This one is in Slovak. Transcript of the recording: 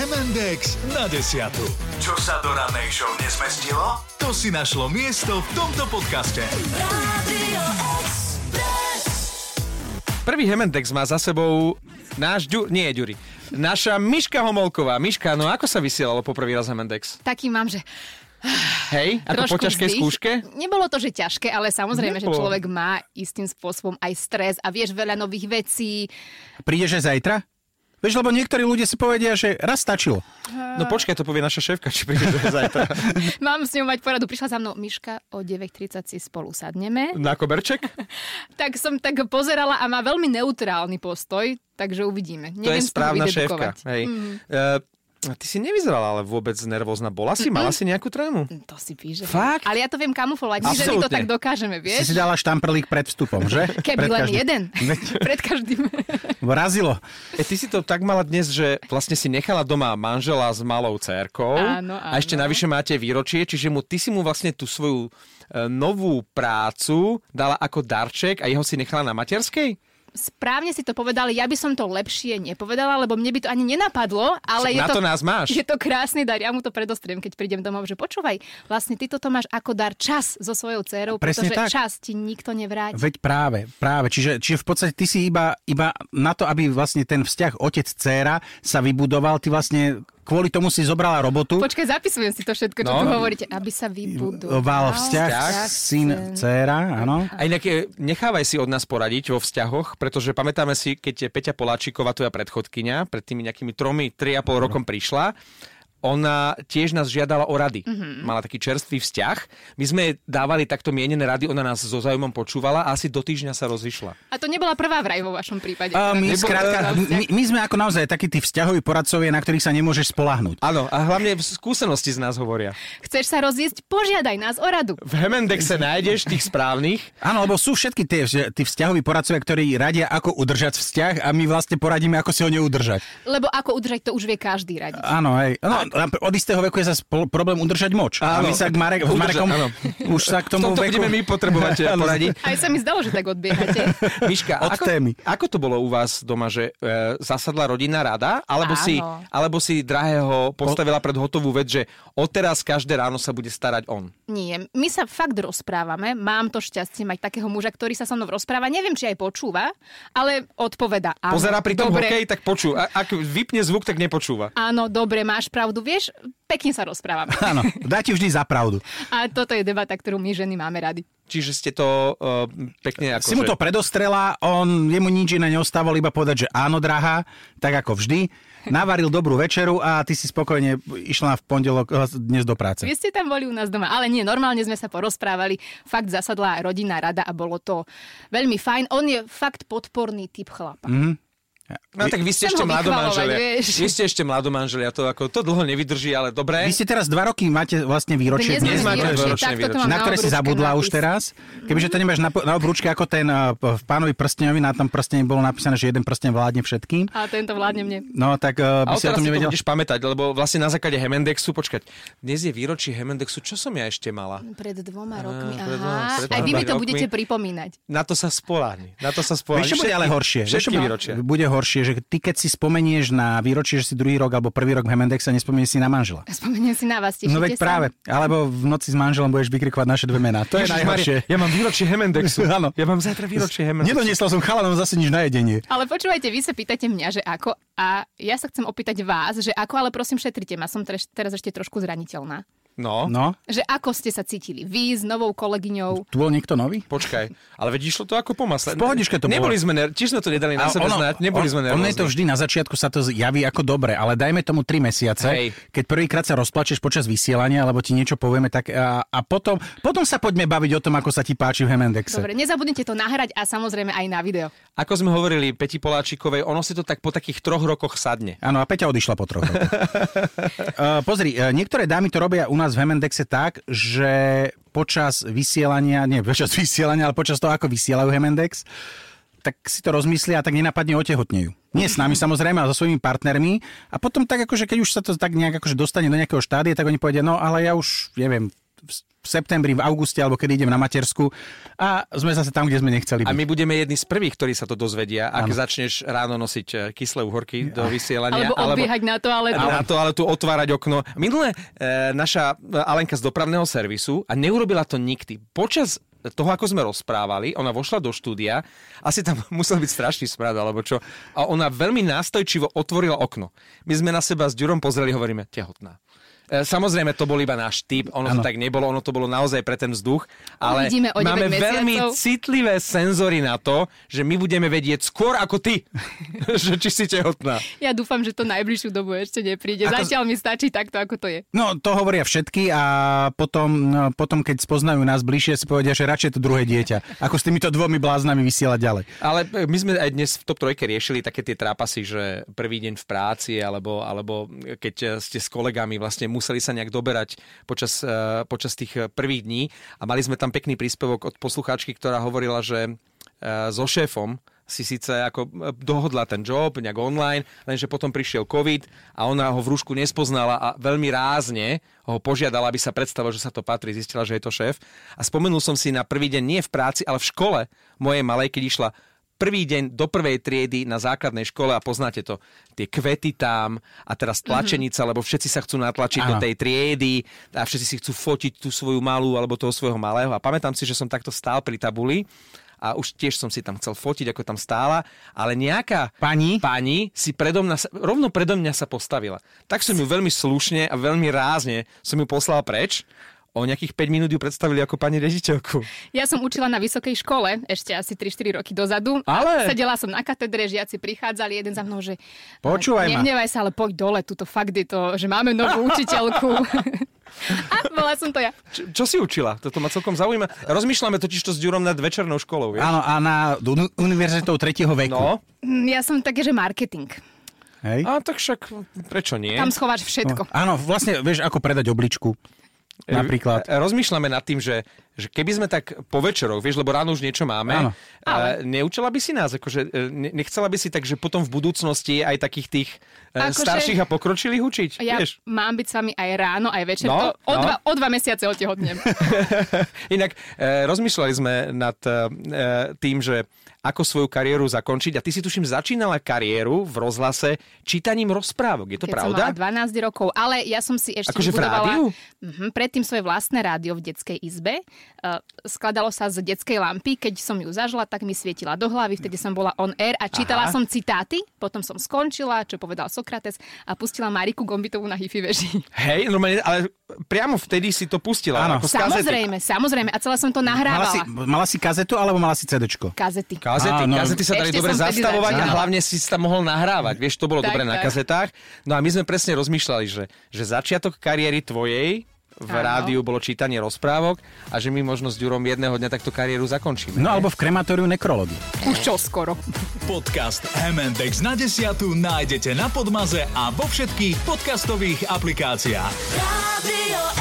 Hemendex na desiatu. Čo sa do rannej show nezmestilo? To si našlo miesto v tomto podcaste. Radio Express. Prvý Hemendex má za sebou naša Miška Homolková. Miška, no ako sa vysielalo po prvý raz Hemendex? Taký mám, že... Hej, ako po ťažkej skúške? Nebolo to, že ťažké, ale samozrejme, že človek má istým spôsobom aj stres a vieš veľa nových vecí. Prídeš aj zajtra? Vieš, lebo niektorí ľudia si povedia, že raz stačilo. No počkaj, to povie naša šéfka, či prídeš aj zajtra. Mám s ňou mať poradu. Prišla za mnou Miška, o 9:30 si spolu sadneme. Na koberček? Tak som tak pozerala a má veľmi neutrálny postoj, takže uvidíme. To je správna šéfka. Hej. Ty si nevyzerala ale vôbec nervózna. Mala si nejakú trému? To si píše. Fakt? Ale ja to viem kamuflovať. My ženy to tak dokážeme, vieš? Si dala štamprlík pred vstupom, že? Keby len jeden. Pred každým. Vrazilo. Ty si to tak mala dnes, že vlastne si nechala doma manžela s malou dcérkou. Áno. A ešte navyše máte výročie, čiže ty si mu vlastne tú svoju novú prácu dala ako darček a jeho si nechala na materskej? Správne si to povedali, ja by som to lepšie nepovedala, lebo mne by to ani nenapadlo, ale to nás máš. Je to krásny dar, ja mu to predostriem, keď prídem domov, že počúvaj, vlastne ty toto máš ako dar čas so svojou dcérou, pretože čas ti nikto nevráti. Veď práve, čiže v podstate ty si iba na to, aby vlastne ten vzťah otec-dcéra sa vybudoval, ty vlastne kvôli tomu si zobrala robotu. Počkaj, zapisujem si to všetko, čo tu hovoríte, aby sa vybudoval vzťah syn-dcéra, áno. A inak nechávaj si od nás poradiť vo vzťahoch, pretože pamätáme si, keď Peťa Poláčiková, tvoja predchodkyňa, pred tými nejakými 3,5 rokom prišla, ona tiež nás žiadala o rady. Mala taký čerstvý vzťah. My sme dávali takto mienené rady, ona nás so záujmom počúvala a asi do týždňa sa rozišla. A to nebola prvá vraj vo vašom prípade. My sme ako naozaj takí tí vzťahoví poradcovia, na ktorých sa nemôžeš spoľahnúť. Áno, a hlavne skúsenosti z nás hovoria. Chceš sa rozísť? Požiadaj nás o radu. V Hemendexe nájdeš tých správnych. Áno, lebo sú všetky tí vzťahoví poradcovia, ktorí radia, ako udržať vzťah a my vlastne poradíme, ako si ho neudržať. Lebo ako udržať to už vie každý radiť. Áno, hej. Od istého veku je zase problém udržať moč. Áno. A my sa k Marekom už sa k tomu veku... budeme my potrebovať poradiť. Aj sa mi zdalo, že tak odbiehate. Miška, ako to bolo u vás doma, že zasadla rodinná rada, alebo si drahého postavila pred hotovú vec, že odteraz každé ráno sa bude starať on? Nie, my sa fakt rozprávame. Mám to šťastie mať takého muža, ktorý sa so mnou rozpráva. Neviem, či aj počúva, ale odpoveda. Áno, pozerá pri tom dobre. hokej, tak počúva. Ak vypne zvuk, tak nepočúva. Áno, dobre, máš pravdu. Vieš, pekne sa rozprávame. Áno, dá ti vždy za pravdu. A toto je debata, ktorú my ženy máme rady. Čiže ste to pekne ako... Si mu to predostrela, jemu nič iné neostávalo, iba povedať, že áno, drahá, tak ako vždy. Navaril dobrú večeru a ty si spokojne išla v pondelok dnes do práce. Vy ste tam boli u nás doma, ale nie, normálne sme sa porozprávali. Fakt zasadla rodinná rada a bolo to veľmi fajn. On je fakt podporný typ chlapa. No tak vy ste ešte mladomanželia. Vy ste ešte mladomanželia, to dlho nevydrží, ale dobre. Vy ste teraz 2 roky, máte vlastne výročie. Dnes máte výročné, na ktoré si zabudla už teraz. Kebyže to nemáš na obrúčke ako ten v Pánovi prsteňovi, na tom prstení bolo napísané, že jeden prsteň vládne všetkým. A tento vládne mne. No tak by si o tom nevedel. A budeš pamätať, lebo vlastne na základe Hemendexu, dnes je výročie Hemendexu, čo som ja ešte mala? Pred 2 rokmi, aha. Aj vy mi to budete pripomínať. Na to sa spoľahni. Vieš, čo bude ale horšie? Všetky výročia. Bude horšie, že ty keď si spomenieš na výročie, že si druhý rok alebo prvý rok v Hemendexe, nespomenieš si na manžela. Spomeniem si na vás, tešíte sa? No veď práve. Alebo v noci s manželom budeš vykrikovať naše dve mená. To je najhoršie. Ja mám výročie Hemendexu. Áno. Ja mám zajtra výročie Hemendexu. Nedoniesla som chalanom zase nič na jedenie. Ale počúvajte, vy sa pýtate mňa, že ako, a ja sa chcem opýtať vás, že ako, ale prosím šetrite ma, som teraz ešte trošku zraniteľná. No. Že ako ste sa cítili? Vy s novou kolegyňou? Tu bol niekto nový? Počkaj, ale veď išlo to ako po masle. V pohodičke to bolo. Tiež sme to nedali na sebe znať, neboli sme nervózni. Ono je to vždy, na začiatku sa to javí ako dobre, ale dajme tomu 3 mesiace, keď prvýkrát sa rozplačeš počas vysielania, alebo ti niečo povieme, tak a potom sa poďme baviť o tom, ako sa ti páči v Hemendexe. Dobre, nezabudnite to nahrať a samozrejme aj na video. Ako sme hovorili Peti Poláčikovej, ono si to tak po takých 3 rokoch sadne. Áno, a Peťa odišla po 3 rokoch. Pozri, niektoré dámy to robia u nás v Hemendexe tak, že počas vysielania, ale počas toho, ako vysielajú Hemendex, tak si to rozmyslia a tak nenapadne otehotnejú. Nie s nami samozrejme, ale so svojimi partnermi. A potom tak akože, keď už sa to tak nejak akože dostane do nejakého štádia, tak oni povedia, no ale ja už neviem, v septembri, v auguste, alebo keď idem na matersku a sme zase tam, kde sme nechceli byť. A my budeme jedni z prvých, ktorí sa to dozvedia, ak začneš ráno nosiť kyslé uhorky do vysielania. Alebo odbiehať na toaletu. Na toaletu otvárať okno. Minulé naša Alenka z dopravného servisu, a neurobila to nikdy. Počas toho, ako sme rozprávali, ona vošla do štúdia, asi tam musel byť strašný smrad, alebo čo. A ona veľmi nástojčivo otvorila okno. My sme na seba s Ďurom pozreli, hovoríme, tehotná. Samozrejme, to bol iba náš typ, ono to tak nebolo, ono to bolo naozaj pre ten vzduch, ale máme veľmi citlivé senzory na to, že my budeme vedieť skôr ako ty, že či si tehotná. Ja dúfam, že to najbližšiu dobu ešte nepríde. Zatiaľ mi stačí takto, ako to je. No, to hovoria všetky a potom keď spoznajú nás bližšie, si povedia, že radšej to druhé dieťa, ako s týmito dvomi bláznami vysielať ďalej. Ale my sme aj dnes v Top 3 riešili také tie trápasy, že prvý deň v práci, alebo keď ste s kolegami vlastne museli sa nejak doberať počas tých prvých dní a mali sme tam pekný príspevok od poslucháčky, ktorá hovorila, že so šéfom si síce ako dohodla ten job nejak online, lenže potom prišiel COVID a ona ho v rúšku nespoznala a veľmi rázne ho požiadala, aby sa predstavil, že sa to patrí, zistila, že je to šéf. A spomenul som si na prvý deň nie v práci, ale v škole mojej malej, keď išla prvý deň do prvej triedy na základnej škole a poznáte to, tie kvety tam a teraz tlačenica, lebo všetci sa chcú natlačiť do tej triedy a všetci si chcú fotiť tú svoju malú alebo toho svojho malého a pamätám si, že som takto stál pri tabuli a už tiež som si tam chcel fotiť, ako tam stála, ale nejaká pani si rovno predo mňa sa postavila. Tak som ju veľmi slušne a veľmi rázne som ju poslal preč. O nejakých 5 minút ju predstavili ako pani riaditeľku. Ja som učila na vysokej škole, ešte asi 3-4 roky dozadu. Ale... Sedela som na katedre, žiaci prichádzali jeden za mnou, že... Počúvaj ma. Nevnevaj sa, ale poď dole, tuto fakt je to, že máme novú učiteľku. A bola som to ja. Čo si učila? Toto ma celkom zaujíma. Rozmýšľame totiž to s Ďurom nad večernou školou, vieš? Áno, a na univerzitou 3. veku. No. Ja som také, že marketing. Hej. A tak však prečo nie? Tam schováš všetko. No, áno, vlastne vieš, ako predať obličku. Napríklad. Rozmýšľame nad tým, že keby sme tak po večeroch, vieš, lebo ráno už niečo máme, neučila by si nás, akože nechcela by si tak, že potom v budúcnosti aj takých tých starších a pokročilých učiť? Ja vieš? Mám byť s vami aj ráno, aj večer. O 2 mesiace otehotnem. Inak rozmýšľali sme nad tým, že ako svoju kariéru zakončiť. A ty si tuším začínala kariéru v rozhlase čítaním rozprávok. Je to pravda? Keď som mala 12 rokov, ale ja som si ešte akože v rádiu? Predtým svoje vlastné rádio v detskej izbe. Skladalo sa z detskej lampy. Keď som ju zažila, tak mi svietila do hlavy. Vtedy som bola on air a čítala som citáty. Potom som skončila, čo povedal Sokrates a pustila Mariku Gombitovú na Hi-Fi veži. Hej, normálne, ale priamo vtedy si to pustila. Áno. Ako Samozrejme. A celé som to nahrávala. Mala si kazetu alebo mala si CDčko? Kazety. Kazety sa dali Ešte dobre zastavovať a začínala. hlavne si tam mohol nahrávať. Vieš, to bolo Tak, dobre na kazetách. No a my sme presne rozmýšľali, že začiatok kariéry tvojej v rádiu bolo čítanie rozprávok a že my možno s Ďurom jedného dňa takto kariéru zakončíme. No alebo v krematóriu nekrológy. Už čo skoro. Podcast M&X na 10 nájdete na Podmaze a vo všetkých podcastových aplikáciách. Radio